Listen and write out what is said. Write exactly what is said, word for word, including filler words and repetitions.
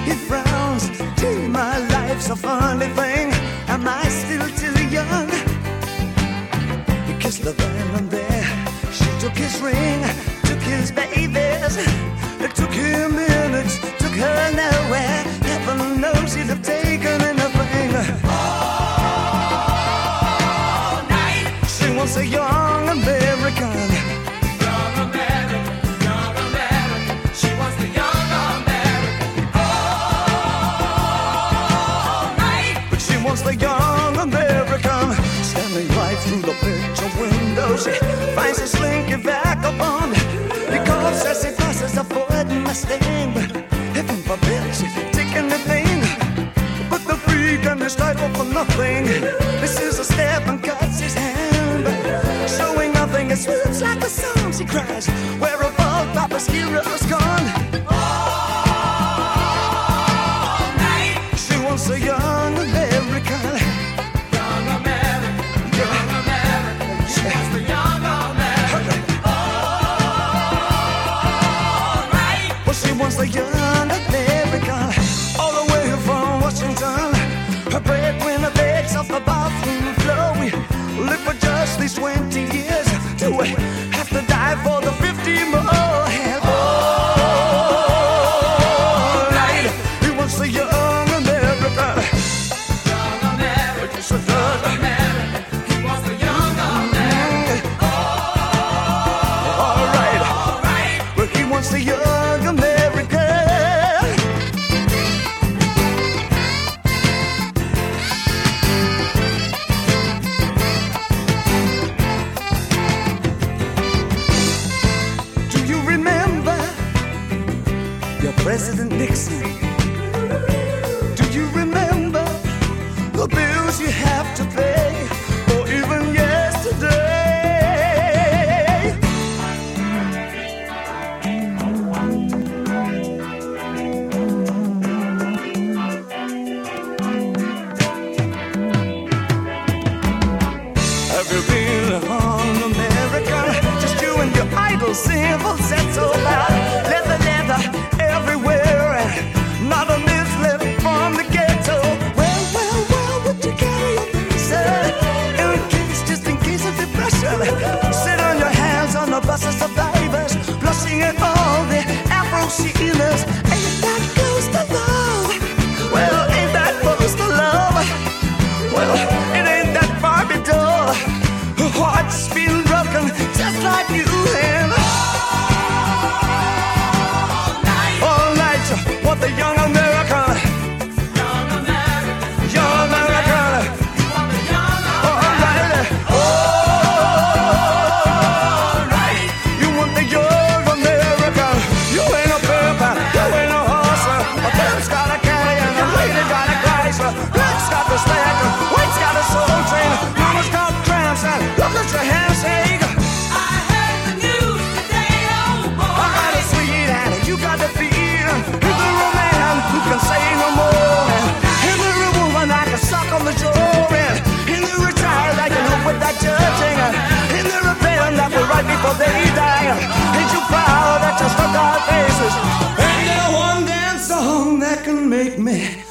he frowns. Gee, my life's a funny thing. Am I still too young? He kissed the van and there she took his ring, took his babies. It took him minutes, took her nowhere. Heaven knows he'd have taken anything. All night. She wants a young American. Young American, young American. She wants the young American. All night. But she wants the young American. Standing right through the picture window, she finds a slinky vagabond. He coughs as he passes, avoiding my sting. But heaven forbid she'd take anything but the freak and his title for nothing. This is a step and cuts his hand, but showing nothing. It swoops like a song, she cries. Where have all Papa's heroes gone? All night. She wants a young American. Young American, young American. She wants the young American. All right. Well, she wants the young American. All the way from Washington, her breadwinner begs off the bathroom floor. We live for just these twenty years. Do we have to die for the fifty more? And all night, he wants the young American. Young American, young American. He wants the young American. All right, all right. Well, he wants the young American. President Nixon, do you remember the bills you have to pay, or even yesterday? Have you been on America? Just you and your idle simple set so loud. Leather, leather everywhere, and not a miss left from the ghetto. Well, well, well, would you carry your visa in case, just in case of depression? Sit on your hands on the bus of survivors, blushing at all the Afro-Sheeners. Ain't that close to love? Well, ain't that close to love? Well, it ain't that Barbie doll. Her heart's been broken just like you and what the young American, young American, young American. You want the young American. All right, you want the young American. You ain't a pimp, you ain't a horse. A pimp's got a canyon, a lady got a Chrysler. Black's got the stacker, white's got a soul train. Mama's got cramps and look at your handshake. I heard the news today, oh boy. I got a sweet and you got the beat. Who can say no more? And the woman I can suck on the jaw, and in the retired I can help with that judging, in the rebellion that will right before they die. Ain't you proud that you stuck our faces? Ain't there one damn song that can make me